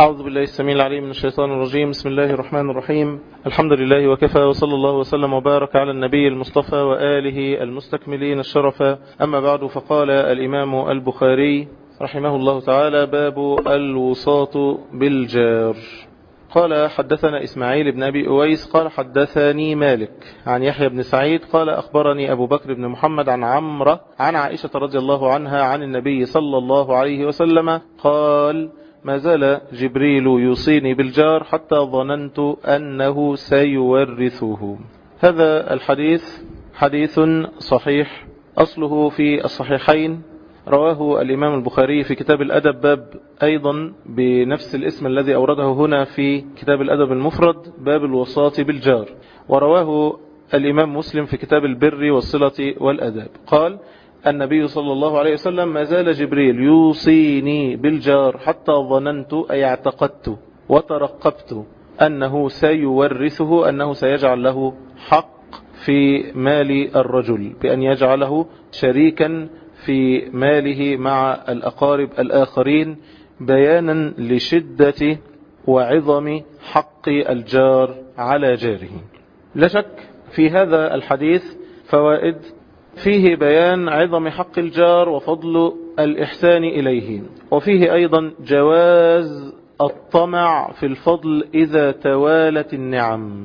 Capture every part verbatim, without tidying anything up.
أعوذ بالله السميع العليم من الشيطان الرجيم. بسم الله الرحمن الرحيم. الحمد لله وكفى، وصلى الله وسلم وبارك على النبي المصطفى وآله المستكملين الشرف. أما بعد، فقال الإمام البخاري رحمه الله تعالى: باب الوصاة بالجار. قال: حدثنا إسماعيل بن أبي أويس قال: حدثني مالك عن يحيى بن سعيد قال: أخبرني أبو بكر بن محمد عن عمرة عن عائشة رضي الله عنها عن النبي صلى الله عليه وسلم قال: ما زال جبريل يوصيني بالجار حتى ظننت أنه سيورثه. هذا الحديث حديث صحيح، أصله في الصحيحين، رواه الإمام البخاري في كتاب الأدب باب أيضا بنفس الاسم الذي أورده هنا في كتاب الأدب المفرد، باب الوصاة بالجار، ورواه الإمام مسلم في كتاب البر والصلة والأداب. قال النبي صلى الله عليه وسلم: ما زال جبريل يوصيني بالجار حتى ظننت أي اعتقدت وترقبت أنه سيورثه، أنه سيجعل له حق في مال الرجل، بأن يجعله شريكا في ماله مع الأقارب الآخرين، بيانا لشدة وعظم حق الجار على جاره. لا شك في هذا الحديث فوائد، فيه بيان عظم حق الجار وفضل الإحسان إليه، وفيه أيضا جواز الطمع في الفضل إذا توالت النعم.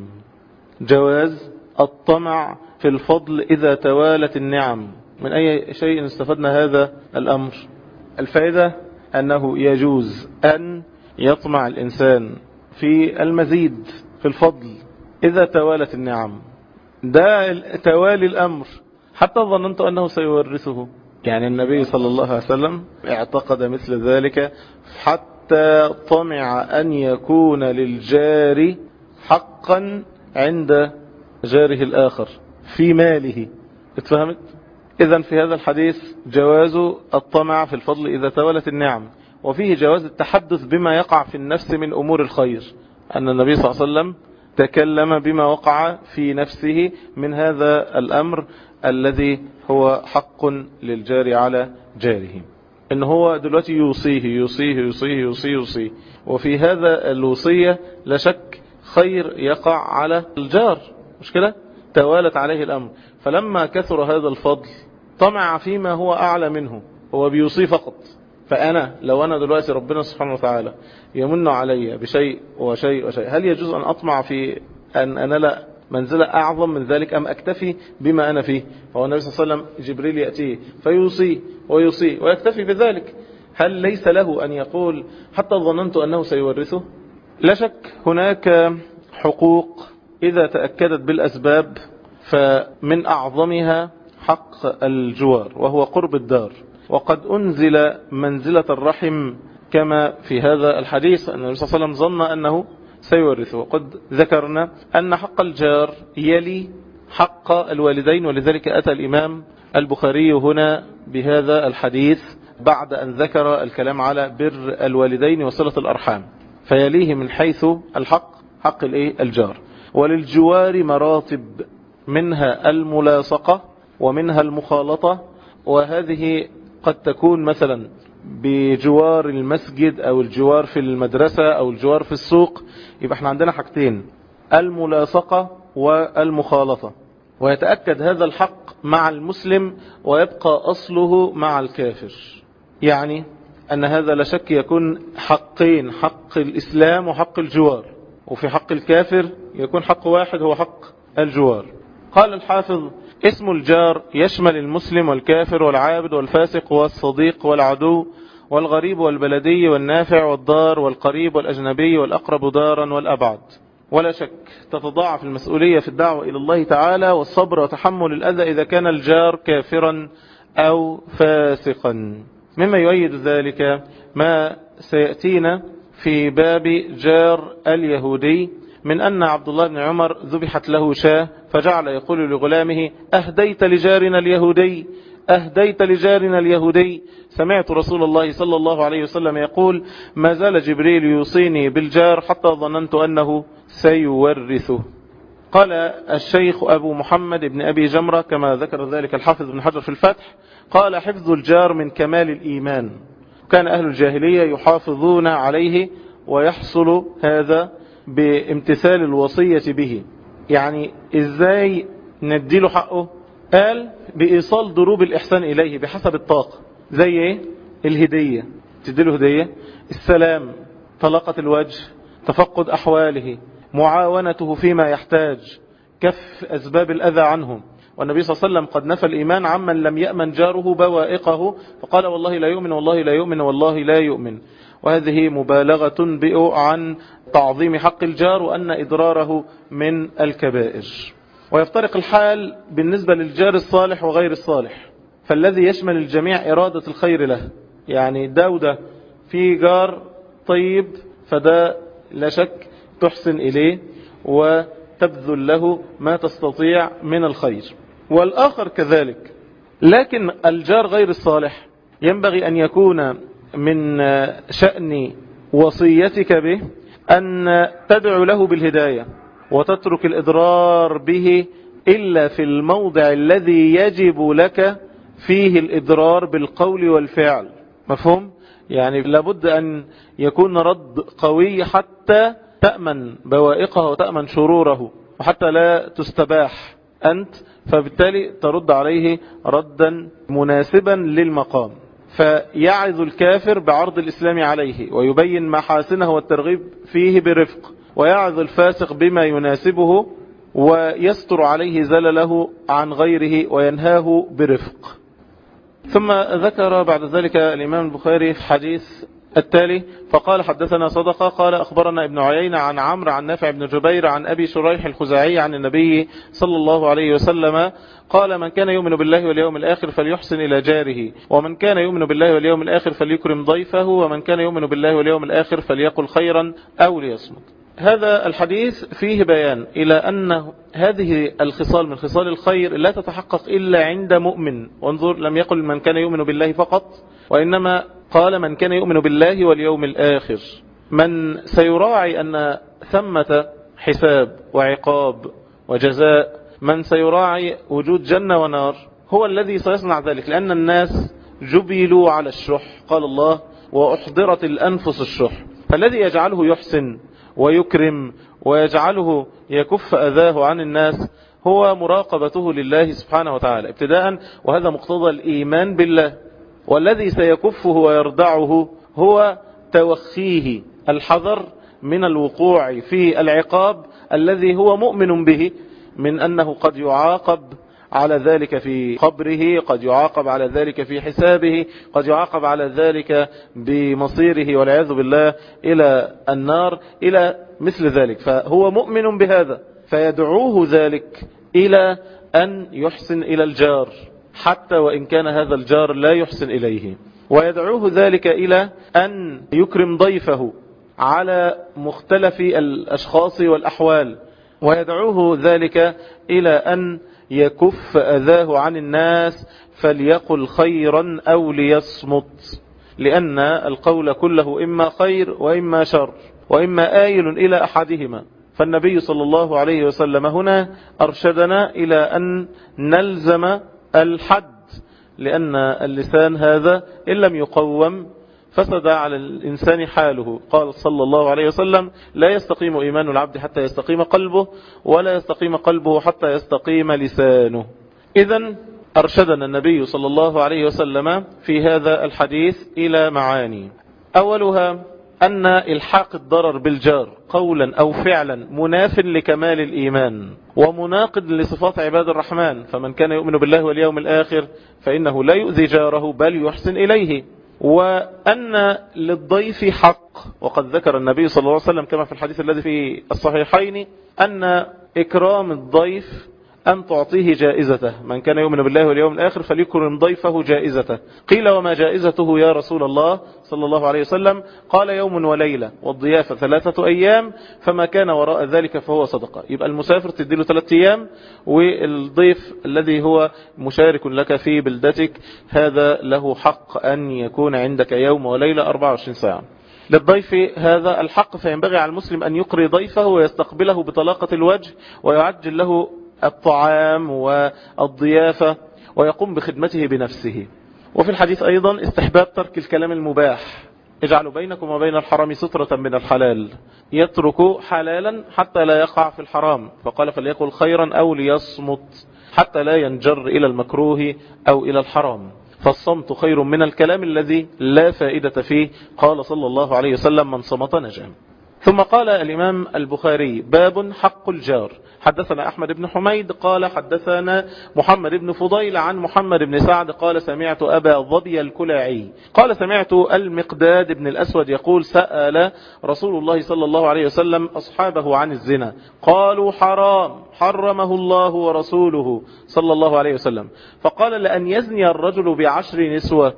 جواز الطمع في الفضل إذا توالت النعم. من أي شيء استفدنا هذا الأمر؟ الفائدة أنه يجوز أن يطمع الإنسان في المزيد في الفضل إذا توالت النعم. ده توالي الأمر حتى ظننت أنه سيورثه، يعني النبي صلى الله عليه وسلم اعتقد مثل ذلك، حتى طمع أن يكون للجار حقا عند جاره الآخر في ماله. اتفهمت؟ إذن في هذا الحديث جواز الطمع في الفضل إذا توالت النعم، وفيه جواز التحدث بما يقع في النفس من أمور الخير، أن النبي صلى الله عليه وسلم تكلم بما وقع في نفسه من هذا الأمر الذي هو حق للجار على جاره، إن هو دلوقتي يوصيه يوصيه يوصيه يوصيه يوصيه، وفي هذا الوصية لا شك خير يقع على الجار، مش كده؟ توالت عليه الأمر، فلما كثر هذا الفضل طمع فيما هو أعلى منه، هو بيوصيه فقط. فأنا لو أنا دلوقتي ربنا سبحانه وتعالى يمن علي بشيء وشيء وشيء، هل يجوز أن أطمع في أن أنا لا منزلة أعظم من ذلك، أم أكتفي بما أنا فيه؟ فهو النبي صلى الله عليه وسلم جبريل يأتيه فيوصي ويوصي ويكتفي بذلك، هل ليس له أن يقول حتى ظننت أنه سيورثه؟ لا شك هناك حقوق إذا تأكدت بالأسباب، فمن أعظمها حق الجوار وهو قرب الدار، وقد أنزل منزلة الرحم كما في هذا الحديث أن النبي صلى الله عليه وسلم ظن أنه سيورثه. وقد ذكرنا أن حق الجار يلي حق الوالدين، ولذلك أتى الإمام البخاري هنا بهذا الحديث بعد أن ذكر الكلام على بر الوالدين وصلة الأرحام، فيليه من حيث الحق حق الجار. وللجوار مراتب، منها الملاصقة ومنها المخالطة، وهذه قد تكون مثلا بجوار المسجد أو الجوار في المدرسة أو الجوار في السوق. يبقى احنا عندنا حاجتين، الملاصقة والمخالطة، ويتأكد هذا الحق مع المسلم ويبقى أصله مع الكافر، يعني أن هذا لا شك يكون حقين، حق الإسلام وحق الجوار، وفي حق الكافر يكون حق واحد هو حق الجوار. قال الحافظ: اسم الجار يشمل المسلم والكافر والعابد والفاسق والصديق والعدو والغريب والبلدي والنافع والضار والقريب والأجنبي والأقرب دارا والأبعد. ولا شك تتضاعف المسؤولية في الدعوة إلى الله تعالى والصبر وتحمل الأذى إذا كان الجار كافرا أو فاسقا. مما يؤيد ذلك ما سيأتينا في باب جار اليهودي، من أن عبد الله بن عمر ذبحت له شاة فجعل يقول لغلامه: أهديت لجارنا اليهودي، أهديت لجارنا اليهودي. سمعت رسول الله صلى الله عليه وسلم يقول: ما زال جبريل يوصيني بالجار حتى ظننت أنه سيورثه. قال الشيخ أبو محمد بن أبي جمرة كما ذكر ذلك الحافظ بن حجر في الفتح، قال: حفظ الجار من كمال الإيمان، كان أهل الجاهلية يحافظون عليه ويحصل هذا بامتثال الوصية به. يعني ازاي نديله حقه؟ قال بإيصال ضروب الإحسان إليه بحسب الطاقة. زي ايه؟ الهدية، تديله هدية، السلام، طلاقة الوجه، تفقد أحواله، معاونته فيما يحتاج، كف أسباب الأذى عنه. والنبي صلى الله عليه وسلم قد نفى الإيمان عمن لم يأمن جاره بوائقه، فقال والله لا يؤمن والله لا يؤمن والله لا يؤمن. وهذه مبالغة تنبئ عن تعظيم حق الجار وأن إضراره من الكبائر. ويفترق الحال بالنسبة للجار الصالح وغير الصالح، فالذي يشمل الجميع إرادة الخير له. يعني ده وده، في جار طيب فده لا شك تحسن إليه وتبذل له ما تستطيع من الخير، والآخر كذلك. لكن الجار غير الصالح ينبغي أن يكون من شأن وصيتك به أن تدعو له بالهداية وتترك الإضرار به إلا في الموضع الذي يجب لك فيه الإضرار بالقول والفعل. مفهوم؟ يعني لابد أن يكون رد قوي حتى تأمن بوائقه وتأمن شروره، وحتى لا تستباح أنت، فبالتالي ترد عليه ردا مناسبا للمقام. فيعظ الكافر بعرض الإسلام عليه ويبين محاسنه والترغيب فيه برفق، ويعظ الفاسق بما يناسبه ويستر عليه زلله عن غيره وينهاه برفق. ثم ذكر بعد ذلك الإمام البخاري في حديث التالي: فقال حدثنا صدقة قال أخبرنا ابن عيينة عن عمرو عن نافع بن جبير عن أبي شريح الخزاعي عن النبي صلى الله عليه وسلم قال: من كان يؤمن بالله واليوم الآخر فليحسن إلى جاره، ومن كان يؤمن بالله واليوم الآخر فليكرم ضيفه، ومن كان يؤمن بالله واليوم الآخر فليقل خيرا أو ليصمت. هذا الحديث فيه بيان إلى أن هذه الخصال من خصال الخير لا تتحقق إلا عند مؤمن. وانظر، لم يقل من كان يؤمن بالله فقط، وإنما قال من كان يؤمن بالله واليوم الآخر. من سيراعي أن ثمة حساب وعقاب وجزاء، من سيراعي وجود جنة ونار، هو الذي سيصنع ذلك، لأن الناس جبلوا على الشح. قال الله: وأحضرت الأنفس الشح. فالذي يجعله يحسن ويكرم ويجعله يكف أذاه عن الناس هو مراقبته لله سبحانه وتعالى ابتداء، وهذا مقتضى الإيمان بالله. والذي سيكفه ويردعه هو توخيه، الحذر من الوقوع في العقاب الذي هو مؤمن به، من أنه قد يعاقب على ذلك في قبره، قد يعاقب على ذلك في حسابه، قد يعاقب على ذلك بمصيره والعياذ بالله إلى النار، إلى مثل ذلك. فهو مؤمن بهذا، فيدعوه ذلك إلى أن يحسن إلى الجار حتى وإن كان هذا الجار لا يحسن إليه، ويدعوه ذلك إلى أن يكرم ضيفه على مختلف الأشخاص والأحوال، ويدعوه ذلك إلى أن يكف أذاه عن الناس فليقل خيرا أو ليصمت، لأن القول كله إما خير وإما شر وإما آيل إلى أحدهما. فالنبي صلى الله عليه وسلم هنا أرشدنا إلى أن نلزم الحد، لأن اللسان هذا إن لم يقوم فسد على الإنسان حاله. قال صلى الله عليه وسلم: لا يستقيم إيمان العبد حتى يستقيم قلبه، ولا يستقيم قلبه حتى يستقيم لسانه. إذن أرشدنا النبي صلى الله عليه وسلم في هذا الحديث إلى معاني. أولها أن إلحاق الضرر بالجار قولا أو فعلا مناف لكمال الإيمان ومناقض لصفات عباد الرحمن. فمن كان يؤمن بالله واليوم الآخر فإنه لا يؤذي جاره بل يحسن إليه. وأن للضيف حق، وقد ذكر النبي صلى الله عليه وسلم كما في الحديث الذي في الصحيحين أن إكرام الضيف أن تعطيه جائزته. من كان يؤمن بالله واليوم الآخر فليكرم ضيفه جائزته. قيل: وما جائزته يا رسول الله صلى الله عليه وسلم؟ قال: يوم وليلة، والضيافة ثلاثة أيام، فما كان وراء ذلك فهو صدقة. يبقى المسافر تديله ثلاثة أيام، والضيف الذي هو مشارك لك في بلدتك هذا له حق أن يكون عندك يوم وليلة أربعة وعشرين ساعة. للضيف هذا الحق، فينبغي على المسلم أن يقري ضيفه ويستقبله بطلاقة الوجه ويعجل له الطعام والضيافة ويقوم بخدمته بنفسه. وفي الحديث أيضا استحباب ترك الكلام المباح اجعلوا بينكم وبين الحرام سترة من الحلال، يترك حلالا حتى لا يقع في الحرام، فقال فليقل خيرا أو ليصمت حتى لا ينجر إلى المكروه أو إلى الحرام، فالصمت خير من الكلام الذي لا فائدة فيه، قال صلى الله عليه وسلم من صمت نجا. ثم قال الإمام البخاري باب حق الجار. حدثنا أحمد بن حميد قال حدثنا محمد بن فضيل عن محمد بن سعد قال سمعت أبا ظبي الكلاعي قال سمعت المقداد بن الأسود يقول سأل رسول الله صلى الله عليه وسلم أصحابه عن الزنا قالوا حرام حرمه الله ورسوله صلى الله عليه وسلم، فقال لأن يزني الرجل بعشر نسوة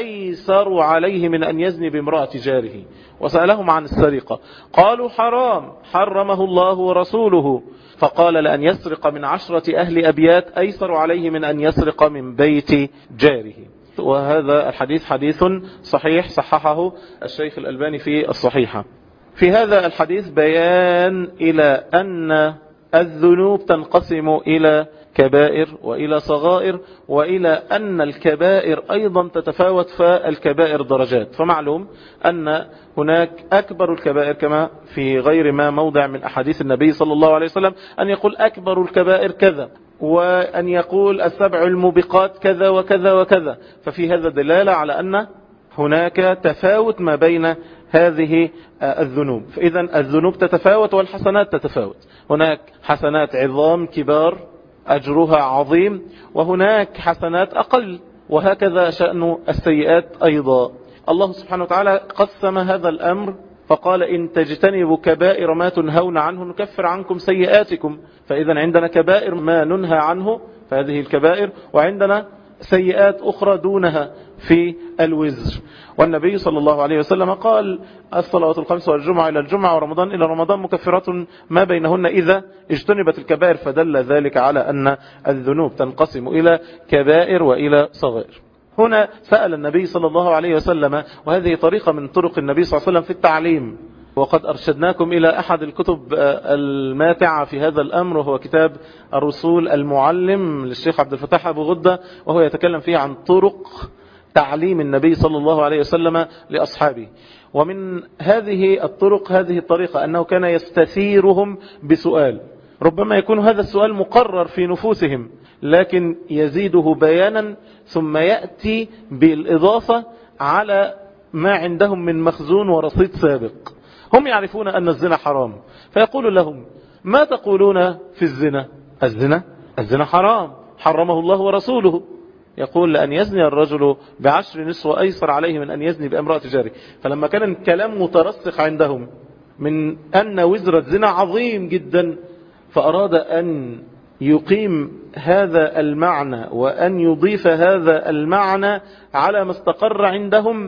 أيسر عليه من أن يزني بامرأة جاره. وسألهم عن السرقة قالوا حرام حرمه الله ورسوله، فقال لأن يسرق من عشرة أهل أبيات أيسر عليه من أن يسرق من بيت جاره. وهذا الحديث حديث صحيح صححه الشيخ الألباني في الصحيحة. في هذا الحديث بيان إلى أن الذنوب تنقسم إلى كبائر وإلى صغائر، وإلى أن الكبائر أيضا تتفاوت، فالكبائر درجات. فمعلوم أن هناك أكبر الكبائر كما في غير ما موضع من أحاديث النبي صلى الله عليه وسلم أن يقول أكبر الكبائر كذا، وأن يقول السبع الموبقات كذا وكذا وكذا. ففي هذا دلالة على أن هناك تفاوت ما بين هذه الذنوب. فإذا الذنوب تتفاوت والحسنات تتفاوت، هناك حسنات عظام كبار أجرها عظيم، وهناك حسنات أقل، وهكذا شأن السيئات أيضا. الله سبحانه وتعالى قسم هذا الأمر فقال إن تجتنبوا كبائر ما تنهون عنه نكفر عنكم سيئاتكم. فإذا عندنا كبائر ما ننهى عنه فهذه الكبائر، وعندنا سيئات أخرى دونها في الوزر. والنبي صلى الله عليه وسلم قال الصلوات الخمس والجمعة إلى الجمعة ورمضان إلى رمضان مكفرات ما بينهن إذا اجتنبت الكبائر، فدل ذلك على أن الذنوب تنقسم إلى كبائر وإلى صغائر. هنا سأل النبي صلى الله عليه وسلم، وهذه طريقة من طرق النبي صلى الله عليه وسلم في التعليم، وقد أرشدناكم إلى أحد الكتب الماتعة في هذا الأمر، وهو كتاب الرسول المعلم للشيخ عبد الفتاح أبو غدة، وهو يتكلم فيه عن طرق تعليم النبي صلى الله عليه وسلم لأصحابه. ومن هذه الطرق هذه الطريقة أنه كان يستثيرهم بسؤال، ربما يكون هذا السؤال مقرر في نفوسهم لكن يزيده بيانا، ثم يأتي بالإضافة على ما عندهم من مخزون ورصيد سابق. هم يعرفون أن الزنا حرام، فيقول لهم ما تقولون في الزنا؟ الزنا الزنا حرام حرمه الله ورسوله. يقول لأن يزني الرجل بعشر نسوة أيسر عليه من أن يزني بامرأة جاره. فلما كان الكلام مترسخ عندهم من أن وزر الزنا عظيم جدا، فأراد أن يقيم هذا المعنى وأن يضيف هذا المعنى على ما استقر عندهم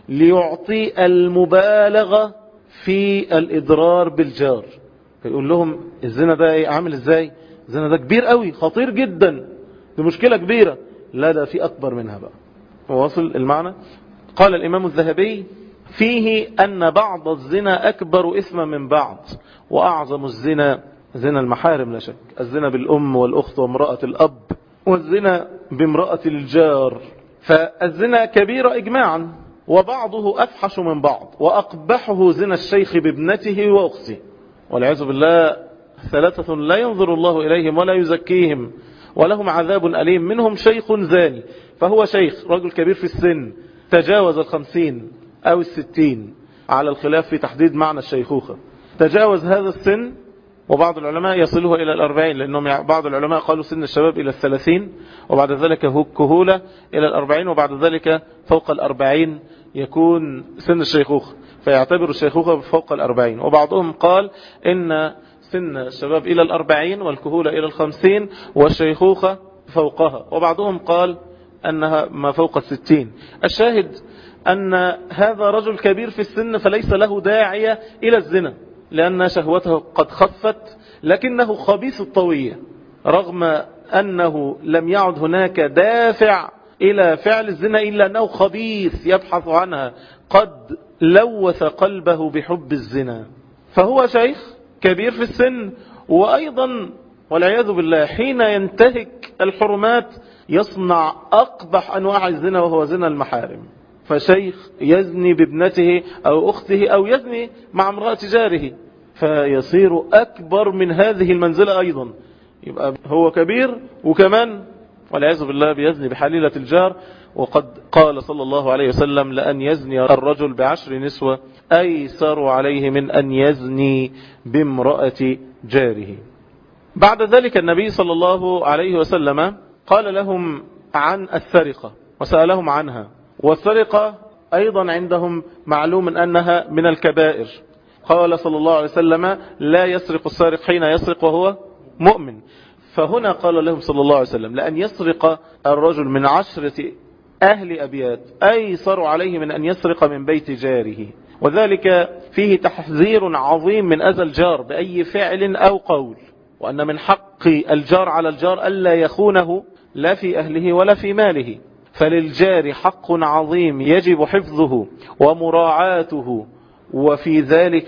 ليعطي المبالغة في الإضرار بالجار. فيقول لهم الزنا ده عامل ازاي؟ الزنا ده كبير قوي خطير جدا، دي مشكلة كبيرة. لا ده في أكبر منها بقى. وواصل المعنى. قال الإمام الذهبي فيه أن بعض الزنا أكبر إثما من بعض، وأعظم الزنا زنا المحارم لا شك، الزنا بالأم والأخت وامرأة الأب، والزنا بامرأة الجار. فالزنا كبيرة إجماعا، وبعضه أفحش من بعض، وأقبحه زنا الشيخ بابنته وأخته، والعياذ بالله. ثلاثة لا ينظر الله إليهم ولا يزكيهم ولهم عذاب أليم، منهم شيخ زاني. فهو شيخ رجل كبير في السن تجاوز الخمسين أو الستين على الخلاف في تحديد معنى الشيخوخة، تجاوز هذا السن، وبعض العلماء يصله إلى الأربعين، لأنهم بعض العلماء قالوا سن الشباب إلى الثلاثين، وبعد ذلك كهولة إلى الأربعين، وبعد ذلك فوق الأربعين يكون سن الشيخوخة، فيعتبر الشيخوخة فوق الأربعين. وبعضهم قال إن سن الشباب إلى الأربعين والكهولة إلى الخمسين والشيخوخة فوقها، وبعضهم قال أنها ما فوق الستين. الشاهد أن هذا رجل كبير في السن فليس له داعية إلى الزنا، لأن شهوته قد خفت، لكنه خبيث الطوية، رغم أنه لم يعد هناك دافع إلى فعل الزنا إلا أنه خبيث يبحث عنها، قد لوث قلبه بحب الزنا. فهو شيخ كبير في السن، وأيضا والعياذ بالله حين ينتهك الحرمات يصنع أقبح أنواع الزنا وهو زنا المحارم. فشيخ يزني بابنته أو أخته أو يزني مع امرأة جاره فيصير أكبر من هذه المنزلة أيضا، يبقى هو كبير وكمان والعياذ بالله بيزني بحليلة الجار. وقد قال صلى الله عليه وسلم لأن يزني الرجل بعشر نسوة أيسر عليه من أن يزني بامرأة جاره. بعد ذلك النبي صلى الله عليه وسلم قال لهم عن السرقة وسألهم عنها، والسرقة أيضا عندهم معلوم أنها من الكبائر. قال صلى الله عليه وسلم لا يسرق السارق حين يسرق وهو مؤمن. فهنا قال لهم صلى الله عليه وسلم لأن يسرق الرجل من عشرة أهل أبيات أيسر عليه من أن يسرق من بيت جاره، وذلك فيه تحذير عظيم من أذى الجار بأي فعل أو قول، وأن من حق الجار على الجار ألا يخونه لا في أهله ولا في ماله. فللجار حق عظيم يجب حفظه ومراعاته، وفي ذلك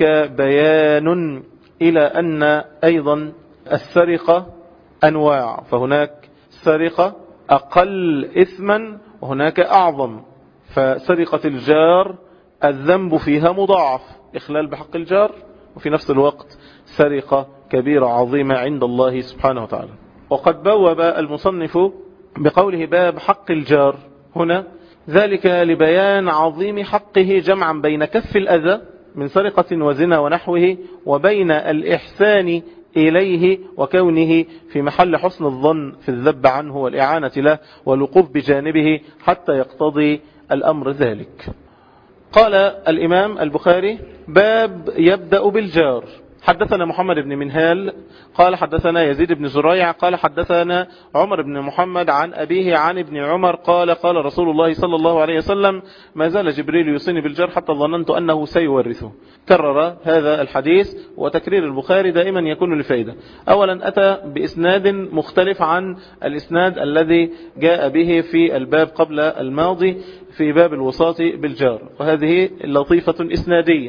بيان إلى أن أيضا السرقة أنواع، فهناك سرقة أقل إثما وهناك أعظم. فسرقة الجار الذنب فيها مضاعف، إخلال بحق الجار، وفي نفس الوقت سرقة كبيرة عظيمة عند الله سبحانه وتعالى. وقد بوب المصنف بقوله باب حق الجار هنا ذلك لبيان عظيم حقه جمعا بين كف الأذى من سرقة وزنا ونحوه وبين الإحسان إليه وكونه في محل حسن الظن في الذب عنه والإعانة له والوقوف بجانبه حتى يقتضي الأمر ذلك. قال الإمام البخاري باب يبدأ بالجار. حدثنا محمد بن منهال قال حدثنا يزيد بن زريع قال حدثنا عمر بن محمد عن أبيه عن ابن عمر قال قال رسول الله صلى الله عليه وسلم ما زال جبريل يوصيني بالجار حتى ظننت أنه سيورثه. كرر هذا الحديث، وتكرير البخاري دائما يكون لفائدة. أولا أتى بإسناد مختلف عن الإسناد الذي جاء به في الباب قبل الماضي في باب الوصاة بالجار، وهذه لطيفة إسنادية،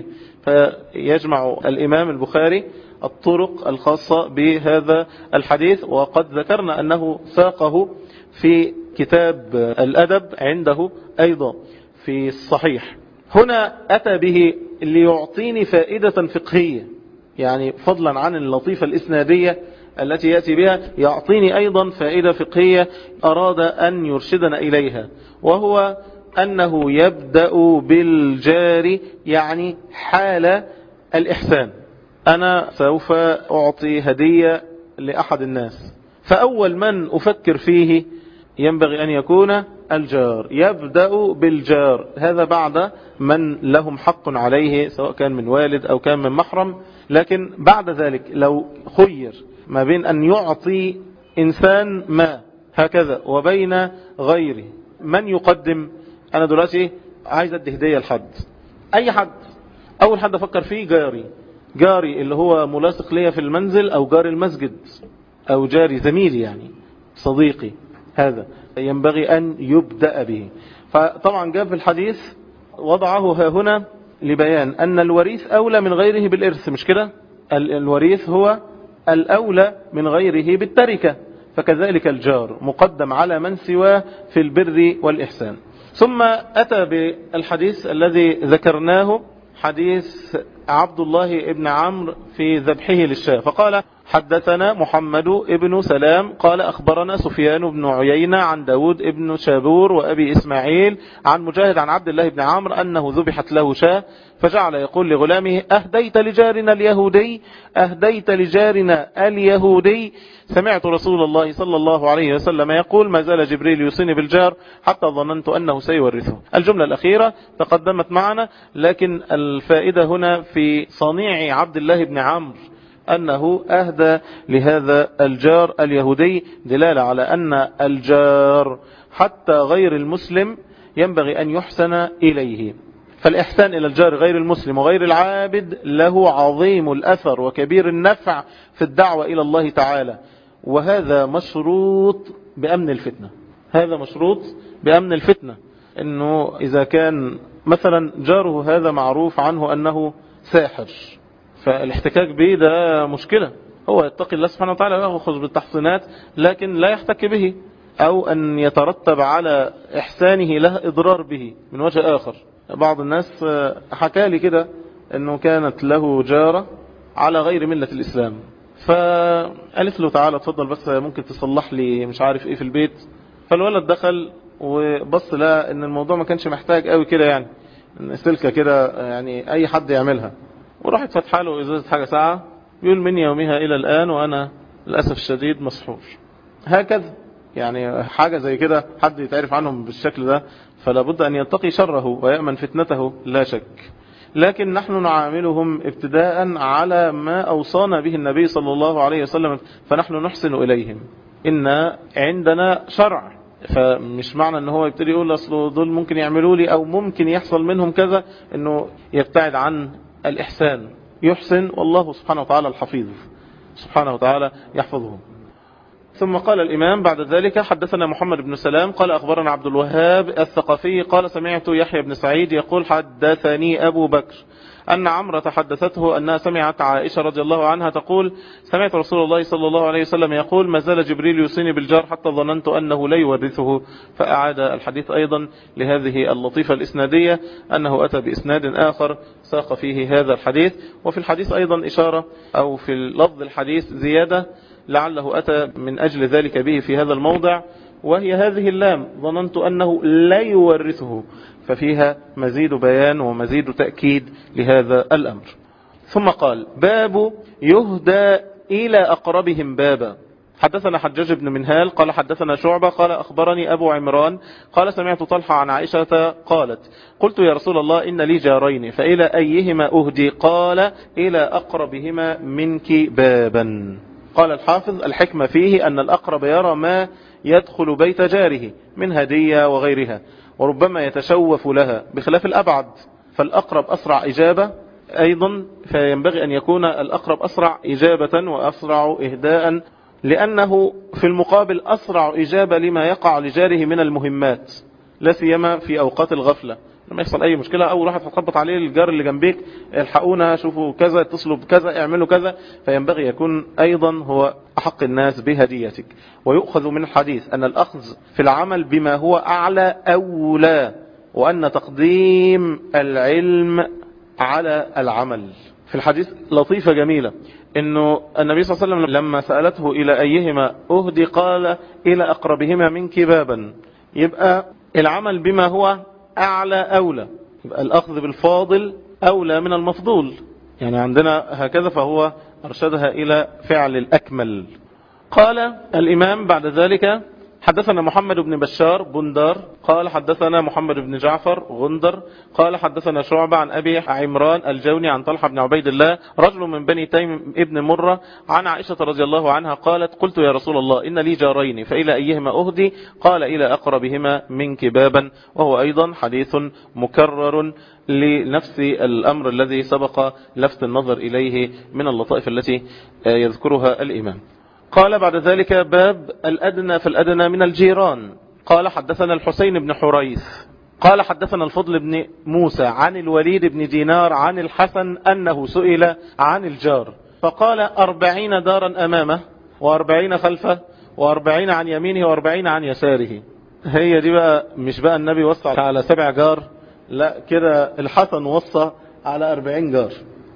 فيجمع الإمام البخاري الطرق الخاصة بهذا الحديث. وقد ذكرنا أنه ساقه في كتاب الأدب عنده أيضا في الصحيح. هنا أتى به ليعطيني فائدة فقهية، يعني فضلا عن اللطيفة الإسنادية التي يأتي بها يعطيني أيضا فائدة فقهية أراد أن يرشدنا إليها، وهو أنه يبدأ بالجار يعني حال الإحسان. أنا سوف أعطي هدية لأحد الناس، فأول من أفكر فيه ينبغي أن يكون الجار. يبدأ بالجار، هذا بعد من لهم حق عليه سواء كان من والد أو كان من محرم. لكن بعد ذلك لو خير ما بين أن يعطي إنسان ما هكذا وبين غيره، من يقدم؟ أنا دلوقتي عايز أدي هدية لحد، أي حد. أول حد أفكر فيه جاري، جاري اللي هو ملاصق ليا في المنزل أو جاري المسجد أو جاري زميلي يعني صديقي، هذا ينبغي أن يبدأ به. فطبعا جاء في الحديث وضعه هنا لبيان أن الوريث أولى من غيره بالإرث، مش كده؟ الوريث هو الأولى من غيره بالتركة، فكذلك الجار مقدم على من سواه في البر والإحسان. ثم أتى بالحديث الذي ذكرناه، حديث عبد الله ابن عمرو في ذبحه للشاة، فقال حدثنا محمد ابن سلام قال أخبرنا سفيان بن عيينة عن داود ابن شابور وأبي إسماعيل عن مجاهد عن عبد الله بن عمرو أنه ذبحت له شاة، فجعل يقول لغلامه أهديت لجارنا اليهودي أهديت لجارنا اليهودي. سمعت رسول الله صلى الله عليه وسلم يقول ما زال جبريل يوصيني بالجار حتى ظننت أنه سيورثه. الجملة الأخيرة تقدمت معنا، لكن الفائدة هنا في صنيع عبد الله بن عمرو أنه أهدى لهذا الجار اليهودي، دلالة على أن الجار حتى غير المسلم ينبغي أن يحسن إليه. فالإحسان إلى الجار غير المسلم وغير العابد له عظيم الأثر وكبير النفع في الدعوة إلى الله تعالى، وهذا مشروط بأمن الفتنة. هذا مشروط بأمن الفتنة، أنه إذا كان مثلا جاره هذا معروف عنه أنه ساحر، فالاحتكاك به ده مشكلة. هو يتقي الله سبحانه وتعالى ويأخذ بالتحصينات لكن لا يحتك به، أو أن يترتب على إحسانه له إضرار به من وجه آخر. بعض الناس حكى لي كده أنه كانت له جارة على غير ملة الإسلام، فقالت له تعالى اتفضل بس ممكن تصلح لي مش عارف ايه في البيت. فالولد دخل وبص لها ان الموضوع ما كانش محتاج قوي كده، يعني ان سلكة كده يعني اي حد يعملها، وراحت فتح له ازازة حاجة ساعة، بيقول من يومها الى الان وانا للأسف الشديد مسحور. هكذا يعني حاجة زي كده حد يتعرف عنهم بالشكل ده فلا بد ان يتقي شره ويأمن فتنته لا شك. لكن نحن نعاملهم ابتداء على ما أوصانا به النبي صلى الله عليه وسلم، فنحن نحسن إليهم. إن عندنا شرع، فمش معنى أنه هو يبتدي يقول أصله دول ممكن يعملوا لي أو ممكن يحصل منهم كذا أنه يبتعد عن الإحسان. يحسن والله سبحانه وتعالى الحفيظ سبحانه وتعالى يحفظهم. ثم قال الإمام بعد ذلك حدثنا محمد بن سلام قال أخبرنا عبد الوهاب الثقفي قال سمعت يحيى بن سعيد يقول حدثني أبو بكر أن عمرة حدثته أنها سمعت عائشة رضي الله عنها تقول سمعت رسول الله صلى الله عليه وسلم يقول ما زال جبريل يوصيني بالجار حتى ظننت أنه لا يورثه. فأعاد الحديث أيضا لهذه اللطيفة الإسنادية أنه أتى بإسناد آخر ساق فيه هذا الحديث. وفي الحديث أيضا إشارة أو في لفظ الحديث زيادة لعله أتى من أجل ذلك به في هذا الموضع، وهي هذه اللام ظننت أنه لا يورثه، ففيها مزيد بيان ومزيد تأكيد لهذا الأمر. ثم قال باب يهدى إلى أقربهم بابا. حدثنا حجاج بن منهال قال حدثنا شعبة قال أخبرني أبو عمران قال سمعت طلحة عن عائشة قالت قلت يا رسول الله إن لي جارين فإلى أيهما أهدي؟ قال إلى أقربهما منك بابا. قال الحافظ الحكمة فيه أن الأقرب يرى ما يدخل بيت جاره من هدية وغيرها، وربما يتشوف لها بخلاف الأبعد، فالأقرب أسرع إجابة أيضا، فينبغي أن يكون الأقرب أسرع إجابة وأسرع إهداء، لأنه في المقابل أسرع إجابة لما يقع لجاره من المهمات، لا سيما في أوقات الغفلة. لما يحصل أي مشكلة أول واحد هتخبط عليه الجار اللي جنبيك الحقونا شوفوا كذا اتصلوا بكذا اعملوا كذا، فينبغي يكون أيضا هو أحق الناس بهديتك. ويؤخذ من الحديث أن الأخذ في العمل بما هو أعلى أولى، وأن تقديم العلم على العمل. في الحديث لطيفة جميلة انه النبي صلى الله عليه وسلم لما سألته الى ايهما اهدي قال الى اقربهما منك بابا. يبقى العمل بما هو اعلى اولى، يبقى الاخذ بالفاضل اولى من المفضول، يعني عندنا هكذا، فهو ارشدها الى فعل الاكمل. قال الامام بعد ذلك حدثنا محمد بن بشار بندار قال حدثنا محمد بن جعفر غندر قال حدثنا شعبة عن أبي عمران الجوني عن طلحة بن عبيد الله رجل من بني تيم ابن مرة عن عائشة رضي الله عنها قالت قلت يا رسول الله إن لي جارين فإلى أيهما أهدي؟ قال إلى أقربهما منك بابا. وهو أيضا حديث مكرر لنفس الأمر الذي سبق لفت النظر إليه من اللطائف التي يذكرها الإمام. قال بعد ذلك باب الأدنى فالأدنى من الجيران. قال حدثنا الحسين بن حريث قال حدثنا الفضل بن موسى عن الوليد بن دينار عن الحسن أنه سئل عن الجار فقال أربعين دارا أمامه وأربعين خلفه وأربعين عن يمينه وأربعين عن يساره. هي دي بقى مش بقى النبي وصى على سبع جار، لا كده الحسن وصى على أربعين جار.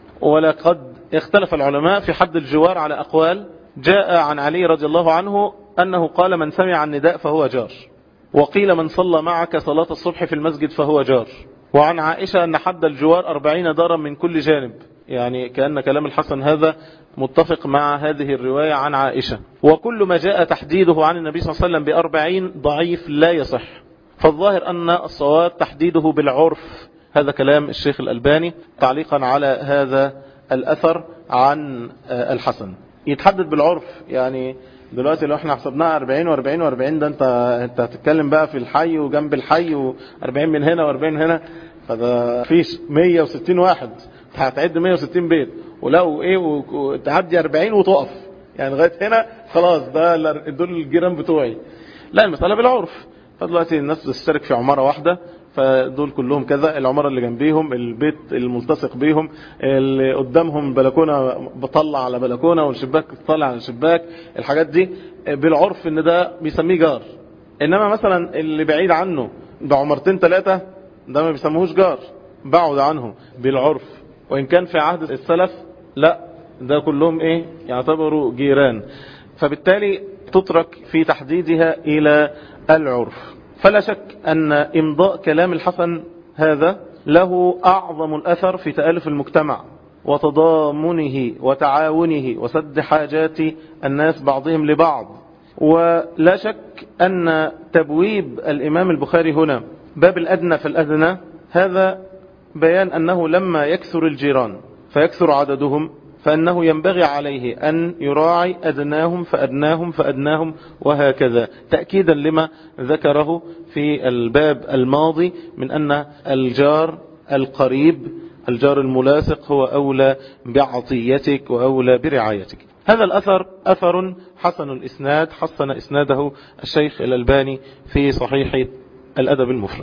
ولقد اختلف العلماء في حد الجوار على أقوال. جاء عن علي رضي الله عنه أنه قال من سمع النداء فهو جار، وقيل من صلى معك صلاة الصبح في المسجد فهو جار. وعن عائشة أن حد الجوار أربعين دارا من كل جانب، يعني كأن كلام الحسن هذا متفق مع هذه الرواية عن عائشة. وكل ما جاء تحديده عن النبي صلى الله عليه وسلم بأربعين ضعيف لا يصح، فالظاهر أن الصواب تحديده بالعرف. هذا كلام الشيخ الألباني تعليقا على هذا الأثر عن الحسن، يتحدد بالعرف. يعني دلوقتي لو احنا حسبناها أربعين وأربعين وأربعين ده انت انت هتتكلم بقى في الحي وجنب الحي وأربعين من هنا وأربعين هنا، فده فيش مية وستين واحد هتعد مية وستين بيت، ولو ايه وتعدي أربعين وتقف يعني لغايه هنا خلاص ده دول الجيران بتوعي. لا المساله بالعرف. فدلوقتي الناس بتشترك في عماره واحده فدول كلهم كذا، العمارة اللي جنبيهم البيت الملتصق بيهم اللي قدامهم بلكونة بطلع على بلكونة والشباك طالع على الشباك، الحاجات دي بالعرف ان ده بيسميه جار. إنما مثلا اللي بعيد عنه بعمرتين ثلاثة ده ما بيسموهوش جار، بعد عنه بالعرف، وإن كان في عهد السلف لا، ده كلهم إيه يعتبروا جيران. فبالتالي تترك في تحديدها إلى العرف. فلا شك أن إمضاء كلام الحسن هذا له أعظم الأثر في تألف المجتمع وتضامنه وتعاونه وسد حاجات الناس بعضهم لبعض. ولا شك أن تبويب الإمام البخاري هنا باب الأدنى فالأدنى هذا بيان أنه لما يكثر الجيران فيكثر عددهم فأنه ينبغي عليه أن يراعي أدناهم فأدناهم فأدناهم وهكذا، تأكيدا لما ذكره في الباب الماضي من أن الجار القريب الجار الملاصق هو أولى بعطيتك وأولى برعايتك. هذا الأثر أثر حسن الإسناد، حسن إسناده الشيخ الألباني في صحيح الأدب المفرد.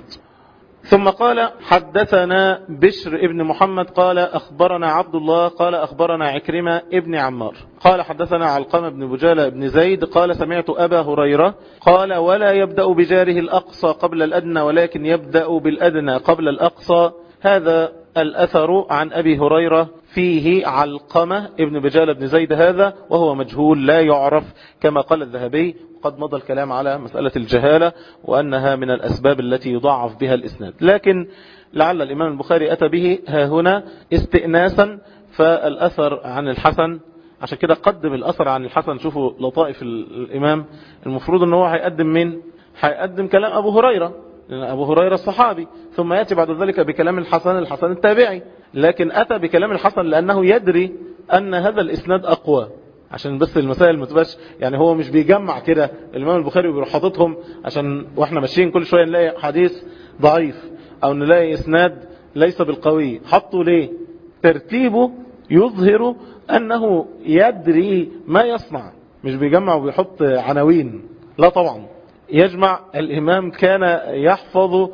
ثم قال حدثنا بشر ابن محمد قال أخبرنا عبد الله قال أخبرنا عكرمة ابن عمار قال حدثنا علقمة بن بجالة بن زيد قال سمعت أبا هريرة قال ولا يبدأ بجاره الأقصى قبل الأدنى ولكن يبدأ بالأدنى قبل الأقصى. هذا الأثر عن أبي هريرة فيه علقمة ابن بجالة بن زيد هذا وهو مجهول لا يعرف كما قال الذهبي، قد مضى الكلام على مسألة الجهالة وأنها من الأسباب التي يضعف بها الإسناد، لكن لعل الإمام البخاري أتى به ها هنا استئناسا. فالأثر عن الحسن عشان كده قدم الأثر عن الحسن. شوفوا لطائف الإمام، المفروض أنه هيقدم من هيقدم كلام أبو هريرة لأن أبو هريرة الصحابي، ثم يأتي بعد ذلك بكلام الحسن الحسن التابعي، لكن أتى بكلام الحسن لأنه يدري أن هذا الإسناد أقوى، عشان بس المسائل ما تبقاش يعني هو مش بيجمع كده الإمام البخاري وبيروح حاططهم عشان واحنا ماشيين كل شوية نلاقي حديث ضعيف أو نلاقي إسناد ليس بالقوي. حطوا ليه؟ ترتيبه يظهر أنه يدري ما يصنع، مش بيجمع وبيحط عناوين، لا طبعا. يجمع الإمام كان يحفظ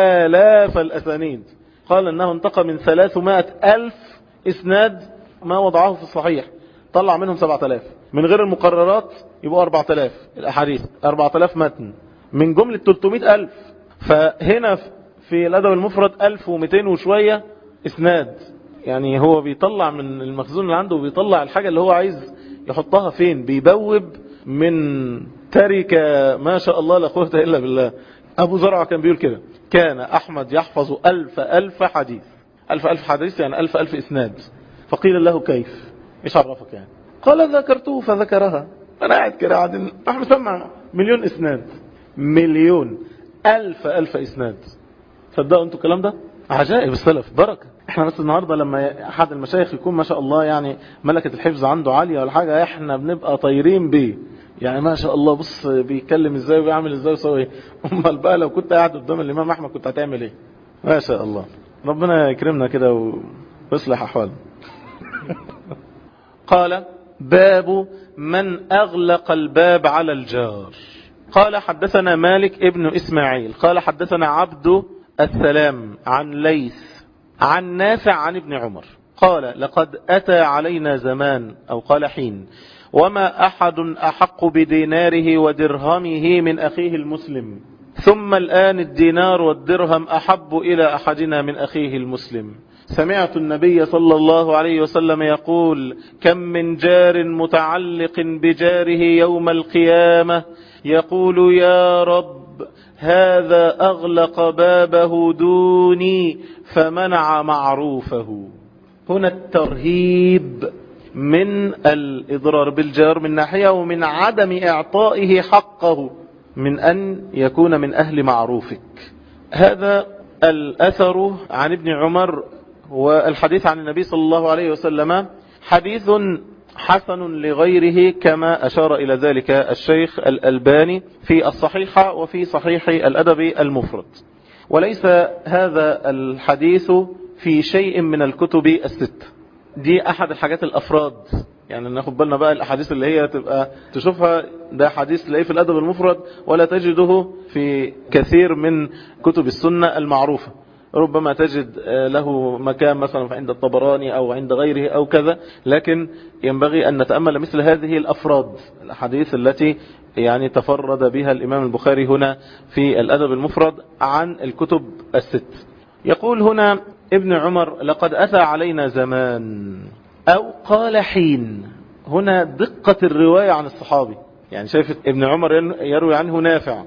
آلاف الأسانيد، قال أنه انتقى من ثلاثمائة ألف إسناد ما وضعه في الصحيح، طلع منهم سبعة آلاف من غير المقررات يبقوا أربعة آلاف الأحاديث، أربعة آلاف متن من جملة ثلاثمائة ألف. فهنا في الأدب المفرد ألف ومئتين وشوية إسناد، يعني هو بيطلع من المخزون اللي عنده وبيطلع الحاجة اللي هو عايز يحطها فين، بيبوب من تركة ما شاء الله لا قوة إلا بالله. أبو زرع كان بيقول كده كان أحمد يحفظ ألف ألف حديث، ألف ألف حديث يعني ألف ألف إسناد. فقيل له كيف؟ إيش عرفك يعني؟ قال ذكرته فذكرها. أنا قاعد كده قاعدين نحن سمع مليون إسناد، مليون ألف ألف إسناد. صدقوا أنتوا الكلام ده؟ عجائب السلف بركة. احنا بس النهاردة لما أحد المشايخ يكون ما شاء الله يعني ملكة الحفظ عنده عالية ولا حاجة احنا بنبقى طايرين بيه، يعني ما شاء الله بص بيتكلم ازاي وبيعمل ازاي ويسوي ايه. امال بقى لو كنت قاعد قدام الامام احمد كنت هتعمل ايه؟ ما شاء الله ربنا يكرمنا كده ويصلح احوالنا. قال باب من اغلق الباب على الجار. قال حدثنا مالك ابن اسماعيل قال حدثنا عبد السلام عن ليث عن نافع عن ابن عمر قال لقد اتى علينا زمان او قال حين وما أحد أحق بديناره ودرهمه من أخيه المسلم، ثم الآن الدينار والدرهم أحب إلى أحدنا من أخيه المسلم. سمعت النبي صلى الله عليه وسلم يقول كم من جار متعلق بجاره يوم القيامة يقول يا رب هذا أغلق بابه دوني فمنع معروفه. هنا الترهيب من الإضرار بالجار من ناحية ومن عدم إعطائه حقه من أن يكون من أهل معروفك. هذا الأثر عن ابن عمر والحديث عن النبي صلى الله عليه وسلم حديث حسن لغيره كما أشار إلى ذلك الشيخ الألباني في الصحيحة وفي صحيح الأدب المفرد، وليس هذا الحديث في شيء من الكتب الست. دي أحد الحاجات الأفراد، يعني ناخد بالنا بقى الأحاديث اللي هي تبقى تشوفها ده حديث تلاقيه في الأدب المفرد ولا تجده في كثير من كتب السنة المعروفة. ربما تجد له مكان مثلا عند الطبراني أو عند غيره أو كذا، لكن ينبغي أن نتأمل مثل هذه الأفراد، الأحاديث التي يعني تفرد بها الإمام البخاري هنا في الأدب المفرد عن الكتب الست. يقول هنا ابن عمر: لقد أتى علينا زمان، أو قال حين. هنا دقة الرواية عن الصحابي، يعني شايف ابن عمر يروي عنه نافع،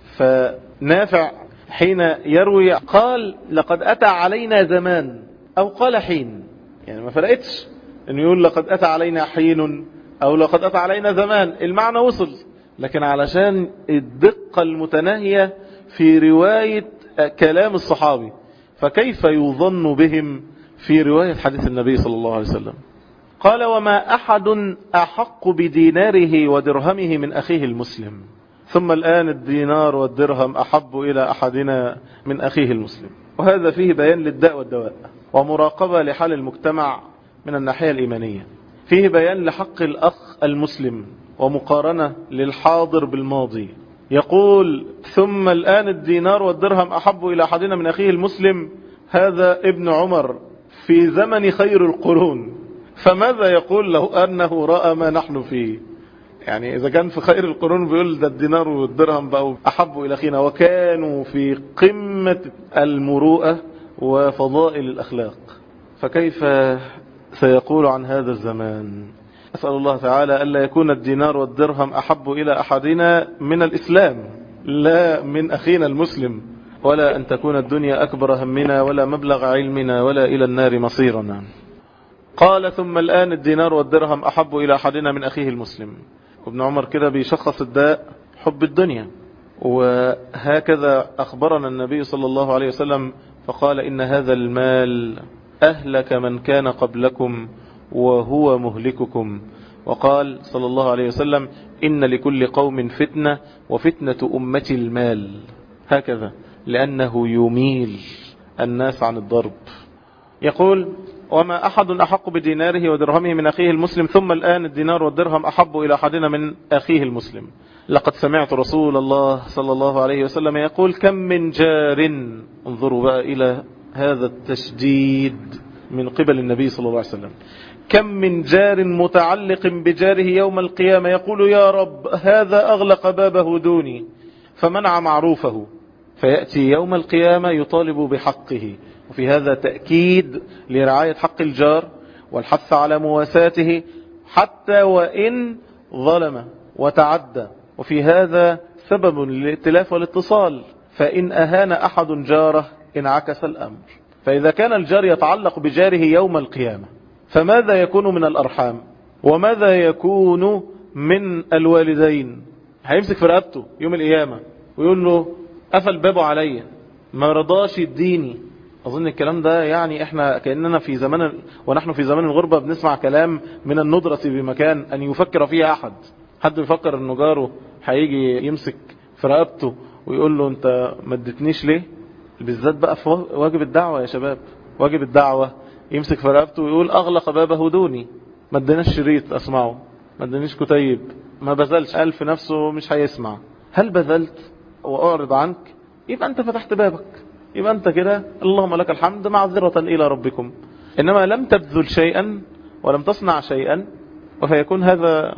فنافع حين يروي قال لقد أتى علينا زمان أو قال حين، يعني ما فرقتش انه يقول لقد أتى علينا حين أو لقد أتى علينا زمان، المعنى وصل، لكن علشان الدقة المتناهية في رواية كلام الصحابي، فكيف يظن بهم في رواية حديث النبي صلى الله عليه وسلم. قال: وما أحد أحق بديناره ودرهمه من أخيه المسلم، ثم الآن الدينار والدرهم أحب إلى أحدنا من أخيه المسلم. وهذا فيه بيان للداء والدواء، ومراقبة لحال المجتمع من الناحية الإيمانية، فيه بيان لحق الأخ المسلم، ومقارنة للحاضر بالماضي. يقول: ثم الآن الدينار والدرهم أحب إلى أحدنا من أخيه المسلم. هذا ابن عمر في زمن خير القرون، فماذا يقول لو أنه رأى ما نحن فيه؟ يعني إذا كان في خير القرون بيقول ده الدينار والدرهم بقوا أحب إلى أخينا، وكانوا في قمة المروءة وفضائل الأخلاق، فكيف سيقول عن هذا الزمان؟ أسأل الله تعالى ألا يكون الدينار والدرهم أحب إلى أحدنا من الإسلام، لا من أخينا المسلم، ولا أن تكون الدنيا أكبر همنا ولا مبلغ علمنا ولا إلى النار مصيرنا. قال: ثم الآن الدينار والدرهم أحب إلى أحدنا من أخيه المسلم. ابن عمر كده بيشخص الداء حب الدنيا، وهكذا أخبرنا النبي صلى الله عليه وسلم فقال: إن هذا المال أهلك من كان قبلكم وهو مهلككم. وقال صلى الله عليه وسلم: إن لكل قوم فتنة وفتنة أمتي المال، هكذا لأنه يميل الناس عن الضرب. يقول: وما أحد أحق بديناره ودرهمه من أخيه المسلم، ثم الآن الدينار والدرهم أحب إلى أحدنا من أخيه المسلم. لقد سمعت رسول الله صلى الله عليه وسلم يقول: كم من جار، انظروا بقى إلى هذا التشديد من قبل النبي صلى الله عليه وسلم، كم من جار متعلق بجاره يوم القيامة يقول: يا رب هذا أغلق بابه دوني فمنع معروفه، فيأتي يوم القيامة يطالب بحقه. وفي هذا تأكيد لرعاية حق الجار والحث على مواساته حتى وإن ظلم وتعدى، وفي هذا سبب للائتلاف والاتصال، فإن أهان أحد جاره انعكس الأمر. فإذا كان الجار يتعلق بجاره يوم القيامة، فماذا يكون من الأرحام؟ وماذا يكون من الوالدين؟ هيمسك في رقبته يوم القيامة ويقول له قفل بابه عليا، ما رضاش يديني. أظن الكلام ده يعني احنا كأننا في زمان ونحن في زمان الغربة بنسمع كلام من الندرة بمكان أن يفكر فيها أحد. حد يفكر أنه جاره هيجي يمسك في رقبته ويقول له أنت ما اديتنيش ليه؟ بالذات بقى في واجب الدعوة يا شباب، واجب الدعوة يمسك في رقبته ويقول أغلق بابه دوني، ما اديناش شريط أسمعه، ما اديناش كتيب، ما بذلش، قال في نفسه مش هيسمع. هل بذلت وأعرض عنك؟ يبقى أنت فتحت بابك، يبقى أنت كده اللهم لك الحمد معذرة إلى ربكم. إنما لم تبذل شيئا ولم تصنع شيئا، وفيكون هذا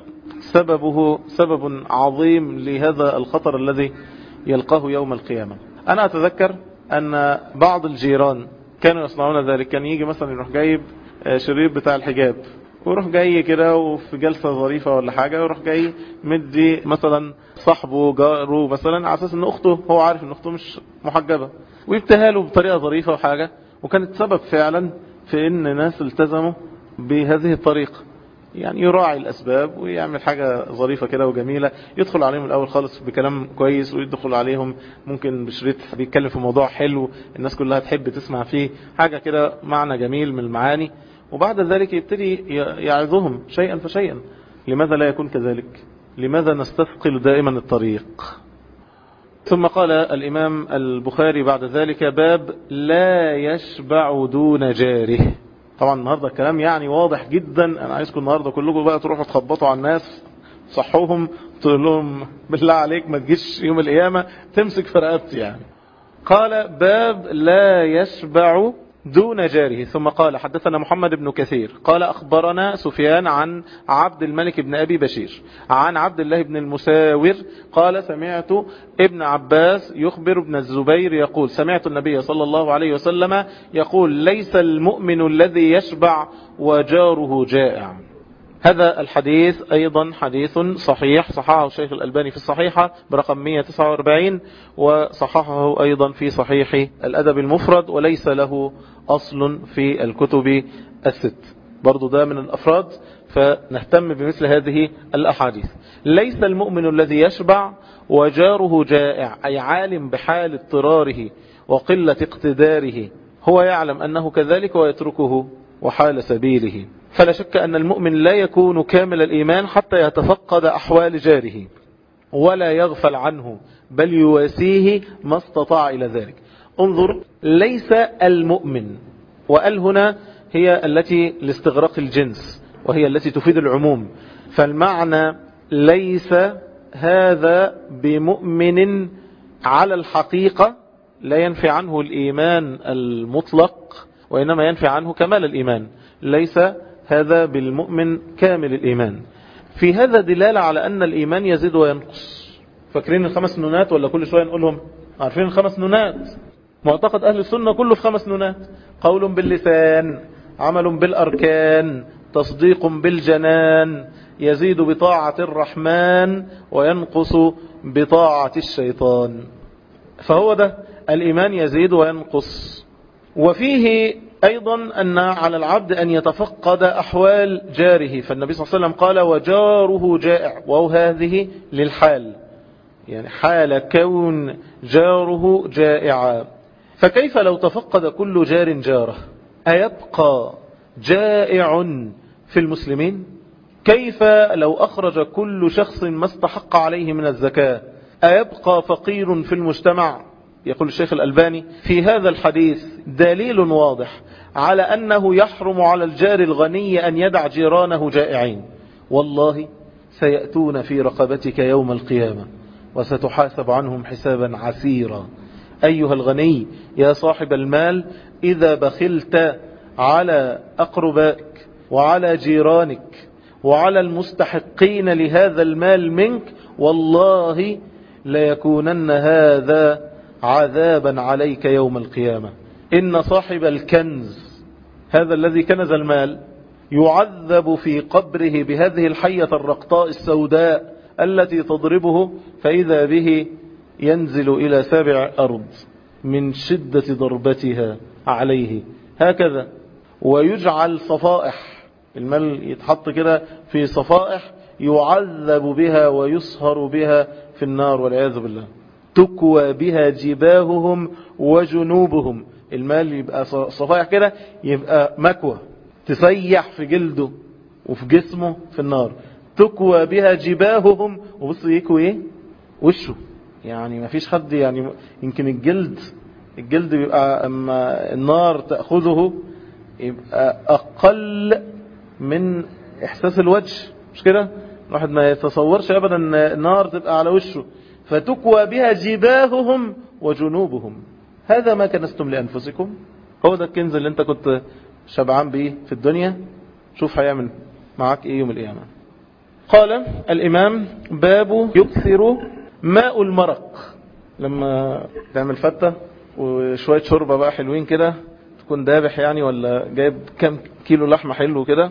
سببه سبب عظيم لهذا الخطر الذي يلقاه يوم القيامة. أنا أتذكر أن بعض الجيران كانوا يصنعون ذلك، كان يجي مثلا يروح جايب شريط بتاع الحجاب ويروح جاي كده وفي جلسة ظريفة ولا حاجة ويروح جاي مدي مثلا صاحبه جاره مثلا على أساس أن أخته، هو عارف أن أخته مش محجبة، ويبتهى له بطريقة ظريفة وحاجة، وكانت سبب فعلا في أن ناس التزموا بهذه الطريقة. يعني يراعي الأسباب ويعمل حاجة ظريفة كده وجميلة، يدخل عليهم الأول خالص بكلام كويس، ويدخل عليهم ممكن بشريط بيتكلم في موضوع حلو الناس كلها تحب تسمع فيه، حاجة كده معنى جميل من المعاني، وبعد ذلك يبتدي يعظهم شيئا فشيئا. لماذا لا يكون كذلك؟ لماذا نستثقل دائما الطريق؟ ثم قال الإمام البخاري بعد ذلك: باب لا يشبع دون جاره. طبعا النهاردة الكلام يعني واضح جدا، أنا عايزكم النهاردة كلكم بقى تروحوا تخبطوا على الناس صحوهم تقول لهم بالله عليك ما تجيش يوم القيامة تمسك في رقبتي. يعني قال باب لا يشبع دون جاره. ثم قال حدثنا محمد بن كثير قال أخبرنا سفيان عن عبد الملك بن أبي بشير عن عبد الله بن المساور قال سمعت ابن عباس يخبر ابن الزبير يقول سمعت النبي صلى الله عليه وسلم يقول ليس المؤمن الذي يشبع وجاره جائع. هذا الحديث أيضا حديث صحيح، صححه الشيخ الألباني في الصحيحة برقم مئة وتسعة وأربعين، وصححه أيضا في صحيح الأدب المفرد، وليس له أصل في الكتب الست. برضو ده من الأفراد، فنهتم بمثل هذه الأحاديث. ليس المؤمن الذي يشبع وجاره جائع، أي عالم بحال اضطراره وقلة اقتداره، هو يعلم أنه كذلك ويتركه وحال سبيله. فلا شك أن المؤمن لا يكون كامل الإيمان حتى يتفقد أحوال جاره ولا يغفل عنه، بل يواسيه ما استطاع إلى ذلك. انظر، ليس المؤمن، وقال هنا هي التي لاستغراق الجنس وهي التي تفيد العموم، فالمعنى ليس هذا بمؤمن على الحقيقة، لا ينفي عنه الإيمان المطلق وإنما ينفي عنه كمال الإيمان. ليس هذا بالمؤمن كامل الإيمان. في هذا دلالة على أن الإيمان يزيد وينقص. فاكرين الخمس نونات ولا كل شوية نقولهم؟ عارفين الخمس نونات؟ معتقد أهل السنة كله في خمس نونات: قول باللسان، عمل بالأركان، تصديق بالجنان، يزيد بطاعة الرحمن وينقص بطاعة الشيطان. فهو ده الإيمان يزيد وينقص. وفيه أيضا أن على العبد أن يتفقد أحوال جاره، فالنبي صلى الله عليه وسلم قال وجاره جائع، وهذه للحال، يعني حال كون جاره جائعا. فكيف لو تفقد كل جار جاره؟ أيبقى جائع في المسلمين؟ كيف لو أخرج كل شخص ما استحق عليه من الزكاة؟ أيبقى فقير في المجتمع؟ يقول الشيخ الألباني في هذا الحديث دليل واضح على أنه يحرم على الجار الغني أن يدع جيرانه جائعين. والله سيأتون في رقبتك يوم القيامة وستحاسب عنهم حسابا عسيرا. أيها الغني يا صاحب المال، إذا بخلت على أقربائك وعلى جيرانك وعلى المستحقين لهذا المال منك، والله ليكونن هذا عذابا عليك يوم القيامة. إن صاحب الكنز، هذا الذي كنز المال، يعذب في قبره بهذه الحية الرقطاء السوداء التي تضربه، فإذا به ينزل إلى سابع أرض من شدة ضربتها عليه هكذا، ويجعل صفائح، المال يتحط كده في صفائح يعذب بها ويصهر بها في النار والعياذ بالله. تكوى بها جباههم وجنوبهم، المال يبقى صفائح كده، يبقى مكوى تسيح في جلده وفي جسمه في النار. تكوى بها جباههم، وبص يكوي ايه؟ وشه. يعني ما فيش حد، يعني يمكن الجلد الجلد بيبقى اما النار تأخذه يبقى اقل من احساس الوجه، مش كده؟ الواحد ما يتصورش ابدا ان النار تبقى على وشه. فتكوى بها جباههم وجنوبهم، هذا ما كنستم لأنفسكم. هو ده الكنز اللي انت كنت شبعان بيه في الدنيا، شوف هيعمل معك ايه يوم القيامة. قال الإمام باب يكثر ماء المرق. لما تعمل فتة وشوية شوربة بقى حلوين كده، تكون دابح يعني، ولا جايب كم كيلو لحمة حلو كده،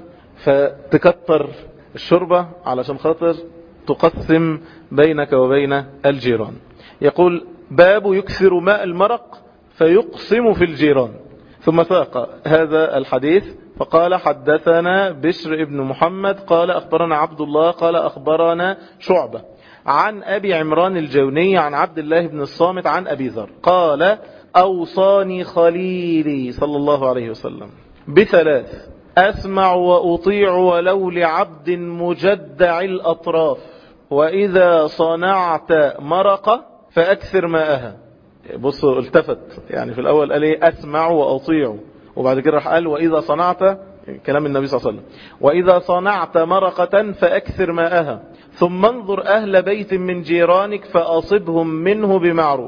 فتكتر الشوربة علشان خاطر تقسم بينك وبين الجيران. يقول باب يكثر ماء المرق فيقسم في الجيران. ثم ساق هذا الحديث فقال حدثنا بشر ابن محمد قال أخبرنا عبد الله قال أخبرنا شعبة عن أبي عمران الجوني عن عبد الله بن الصامت عن أبي ذر قال أوصاني خليلي صلى الله عليه وسلم بثلاث: أسمع وأطيع ولو لعبد مجدع الأطراف، وإذا صنعت مرقة فأكثر ماءها. بصوا التفت، يعني في الأول قال ايه؟ أسمع وأطيع، وبعد كده راح قال وإذا صنعت، كلام النبي صلى الله عليه وسلم، وإذا صنعت مرقة فأكثر ماءها، ثم انظر أهل بيت من جيرانك فأصبهم منه بمعروف.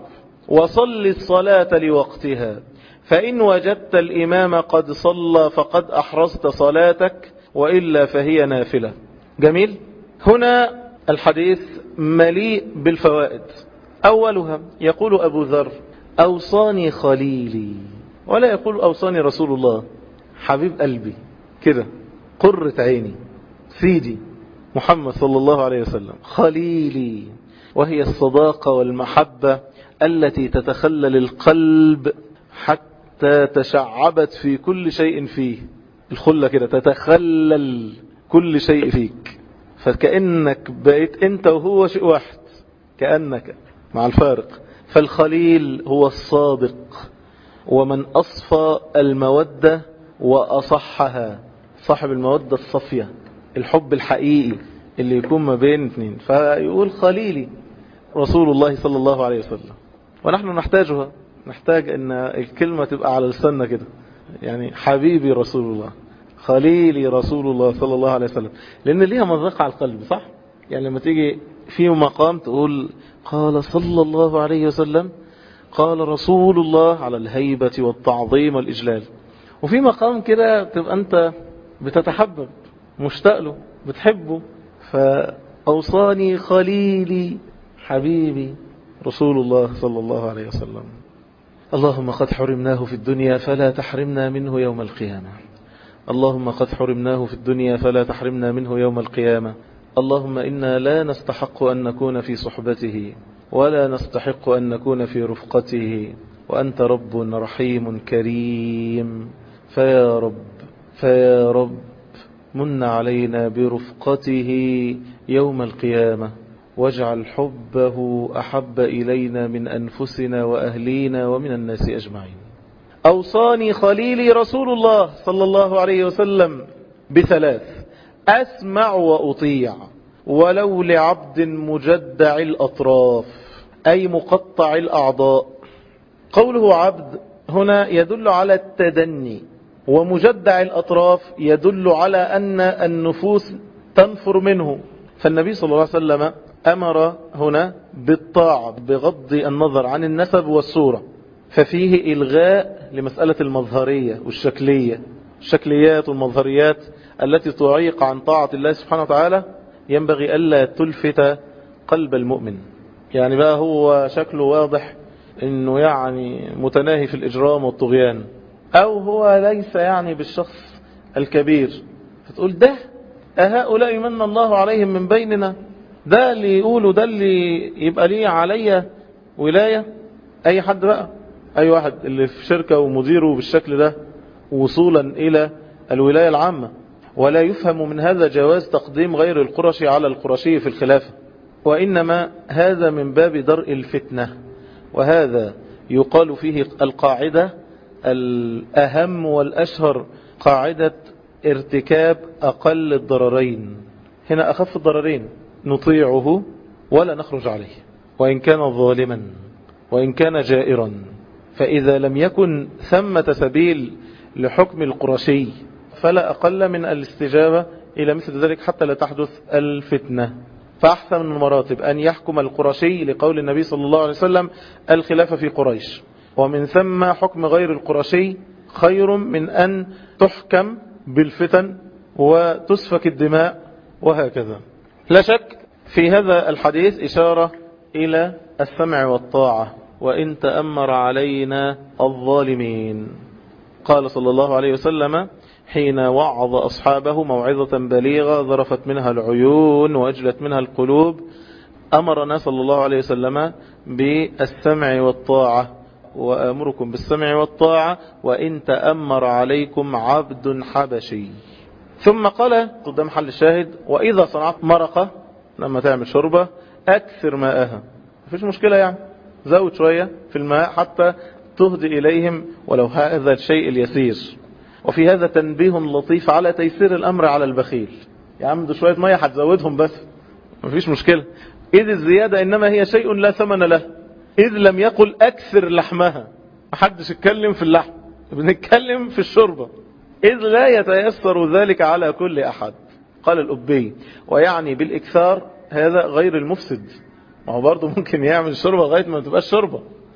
وصل الصلاة لوقتها، فإن وجدت الإمام قد صلى فقد أحرزت صلاتك، وإلا فهي نافلة. جميل. هنا الحديث مليء بالفوائد. أولها يقول أبو ذر: أوصاني خليلي، ولا يقول أوصاني رسول الله. حبيب قلبي كده، قرة عيني، سيدي محمد صلى الله عليه وسلم خليلي، وهي الصداقة والمحبة التي تتخلل القلب حتى تشعبت في كل شيء فيه. الخلة كده تتخلل كل شيء فيك، فكأنك بقيت انت وهو شيء واحد، كأنك مع الفارق. فالخليل هو الصادق، ومن أصفى المودة وأصحها، صاحب المودة الصفية، الحب الحقيقي اللي يكون ما بين اثنين. فيقول خليلي رسول الله صلى الله عليه وسلم، ونحن نحتاجها، نحتاج ان الكلمة تبقى على لساننا كده، يعني حبيبي رسول الله، خليلي رسول الله صلى الله عليه وسلم، لان ليها مذاق على القلب، صح؟ يعني لما تيجي في مقام تقول قال صلى الله عليه وسلم، قال رسول الله، على الهيبة والتعظيم والإجلال. وفي مقام كده تبقى أنت بتتحبب، مشتاق له، بتحبه. فأوصاني خليلي حبيبي رسول الله صلى الله عليه وسلم. اللهم قد حرمناه في الدنيا فلا تحرمنا منه يوم القيامة. اللهم قد حرمناه في الدنيا فلا تحرمنا منه يوم القيامة. اللهم إنا لا نستحق أن نكون في صحبته، ولا نستحق أن نكون في رفقته، وأنت رب رحيم كريم. فيا رب فيا رب من علينا برفقته يوم القيامة، واجعل حبه أحب إلينا من أنفسنا وأهلينا ومن الناس أجمعين. أوصاني خليلي رسول الله صلى الله عليه وسلم بثلاث: أسمع وأطيع، ولو لعبد مجدع الأطراف، أي مقطع الأعضاء. قوله عبد هنا يدل على التدني، ومجدع الأطراف يدل على أن النفوس تنفر منه. فالنبي صلى الله عليه وسلم أمر هنا بالطاعة بغض النظر عن النسب والصورة، ففيه إلغاء لمسألة المظهرية والشكلية، الشكليات والمظهريات التي تعيق عن طاعة الله سبحانه وتعالى. ينبغي ألا تلفت قلب المؤمن، يعني بقى هو شكله واضح انه يعني متناهي في الإجرام والطغيان، او هو ليس يعني بالشخص الكبير، فتقول ده أهؤلاء من الله عليهم من بيننا، ده اللي يقوله، ده اللي يبقى ليه عليا ولاية. اي حد بقى، اي واحد اللي في شركة ومديره بالشكل ده وصولا الى الولاية العامة. ولا يفهم من هذا جواز تقديم غير القرشي على القرشي في الخلافة، وإنما هذا من باب درء الفتنة. وهذا يقال فيه القاعدة الأهم والأشهر، قاعدة ارتكاب أقل الضررين. هنا أخف الضررين نطيعه ولا نخرج عليه، وإن كان ظالما وإن كان جائرا. فإذا لم يكن ثمة سبيل لحكم القرشي فلا أقل من الاستجابة إلى مثل ذلك حتى لا تحدث الفتنة. فأحسن من المراتب أن يحكم القرشي لقول النبي صلى الله عليه وسلم الخلافة في قريش، ومن ثم حكم غير القرشي خير من أن تحكم بالفتن وتسفك الدماء وهكذا. لا شك في هذا الحديث إشارة إلى السمع والطاعة، وإن تأمر علينا الظالمين. قال صلى الله عليه وسلم حين وعظ أصحابه موعظة بليغة ذرفت منها العيون وأجلت منها القلوب، أمرنا صلى الله عليه وسلم بالسمع والطاعة: وأمركم بالسمع والطاعة وإن تأمر عليكم عبد حبشي. ثم قال قدام حل الشاهد: وإذا صنعت مرقة، لما تعمل شربة أكثر ماءها، مفيش مشكلة يعني، زود شوية في الماء حتى تهدي إليهم ولو هذا الشيء اليسير. وفي هذا تنبيه لطيف على تيسير الأمر على البخيل. يا عم ده شوية مية هتزودهم بس، مفيش مشكلة، إذ الزيادة إنما هي شيء لا ثمن له، إذ لم يقل أكثر لحمها. محدش يتكلم في اللحم، بنتكلم في الشربة، إذ لا يتيسر ذلك على كل أحد. قال الأبي: ويعني بالإكثار هذا غير المفسد، ما هو برضه ممكن يعمل شربة لغاية ما تبقى شربة،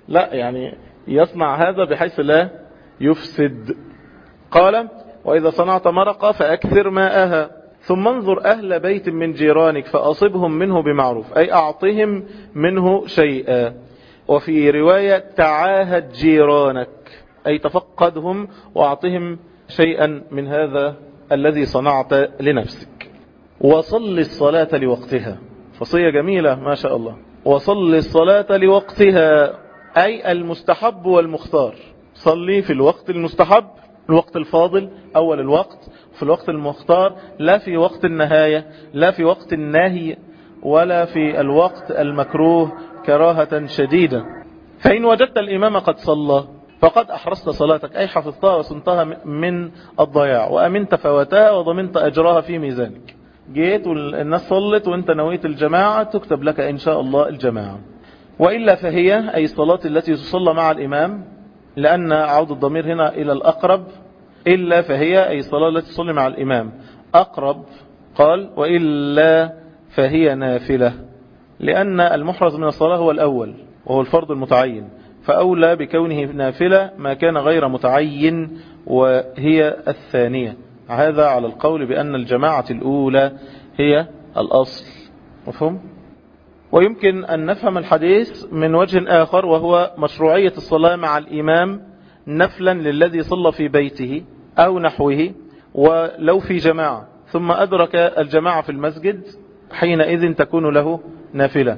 لا يعني يصنع هذا بحيث لا يفسد. قال وإذا صنعت مرقة فأكثر ماءها ثم انظر أهل بيت من جيرانك فأصبهم منه بمعروف، أي أعطهم منه شيئا. وفي رواية تعاهد جيرانك، أي تفقدهم وأعطهم شيئا من هذا الذي صنعت لنفسك. وصل الصلاة لوقتها، وصية جميلة ما شاء الله. وصل الصلاة لوقتها أي المستحب والمختار. صلي في الوقت المستحب، الوقت الفاضل أول الوقت، في الوقت المختار، لا في وقت النهاية، لا في وقت النهي، ولا في الوقت المكروه كراهة شديدة. فإن وجدت الإمام قد صلى فقد أحرصت صلاتك، أي حفظتها وصنتها من الضياع، وأمنت فواتها وضمنت أجرها في ميزانك. جيت والناس صلت وانت نويت الجماعة تكتب لك إن شاء الله الجماعة. وإلا فهي أي الصلاة التي تصلى مع الإمام، لأن عود الضمير هنا إلى الأقرب، إلا فهي أي الصلاة التي تصلي مع الإمام أقرب. قال وإلا فهي نافلة، لأن المحرز من الصلاة هو الأول وهو الفرض المتعين، فأولى بكونه نافلة ما كان غير متعين وهي الثانية. هذا على القول بأن الجماعة الأولى هي الأصل. مفهوم؟ ويمكن أن نفهم الحديث من وجه آخر، وهو مشروعية الصلاة مع الإمام نفلا للذي صلى في بيته أو نحوه، ولو في جماعة ثم أدرك الجماعة في المسجد حينئذ تكون له نافلة.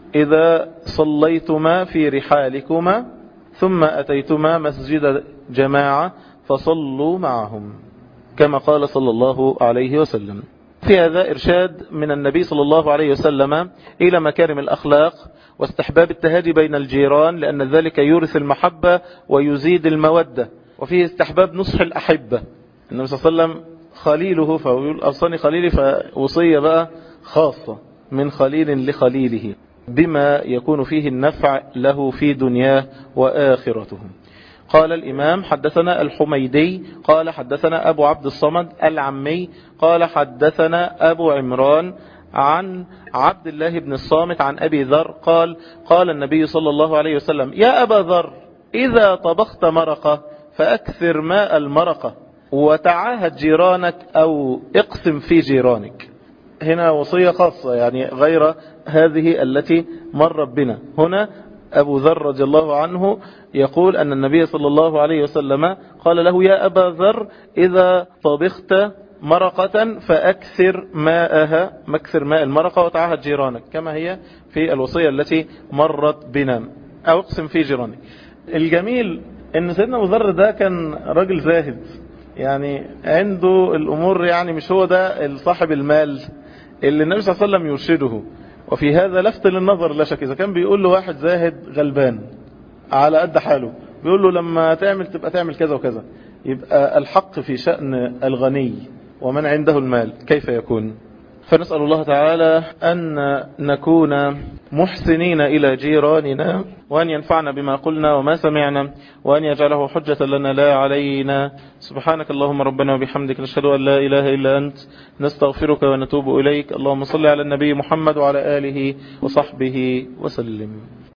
إذا صليتما في رحالكما ثم أتيتما مسجد جماعة فصلوا معهم، كما قال صلى الله عليه وسلم. في هذا إرشاد من النبي صلى الله عليه وسلم إلى مكارم الأخلاق واستحباب التهادي بين الجيران، لأن ذلك يورث المحبة ويزيد المودة. وفيه استحباب نصح الأحبة، النبي صلى الله عليه وسلم خليله فيقول أوصاني خليلي، فوصية بقى خاصة من خليل لخليله بما يكون فيه النفع له في دنياه وآخرته. قال الإمام حدثنا الحميدي قال حدثنا أبو عبد الصمد العمي قال حدثنا أبو عمران عن عبد الله بن الصامت عن أبي ذر قال قال النبي صلى الله عليه وسلم يا أبا ذر إذا طبخت مرقة فأكثر ماء المرقة وتعاهد جيرانك أو اقسم في جيرانك. هنا وصية خاصة يعني غير هذه التي مرت بنا. هنا أبو ذر رضي الله عنه يقول أن النبي صلى الله عليه وسلم قال له يا أبا ذر إذا طبخت مرقة فأكثر ماءها، مكثر ماء المرقة وتعاهد جيرانك، كما هي في الوصية التي مرت بنا، أو اقسم في جيرانك. الجميل أن سيدنا أبو ذر ده كان راجل زاهد، يعني عنده الأمور، يعني مش هو ده صاحب المال اللي النبي صلى الله عليه وسلم يرشده. وفي هذا لفت للنظر لا شك، إذا كان بيقول له واحد زاهد غلبان على قد حاله بيقول له لما تعمل تبقى تعمل كذا وكذا، يبقى الحق في شأن الغني ومن عنده المال كيف يكون؟ فنسأل الله تعالى أن نكون محسنين إلى جيراننا، وأن ينفعنا بما قلنا وما سمعنا، وأن يجعله حجة لنا لا علينا. سبحانك اللهم ربنا وبحمدك، نشهد أن لا إله إلا أنت، نستغفرك ونتوب إليك. اللهم صل على النبي محمد وعلى آله وصحبه وسلم.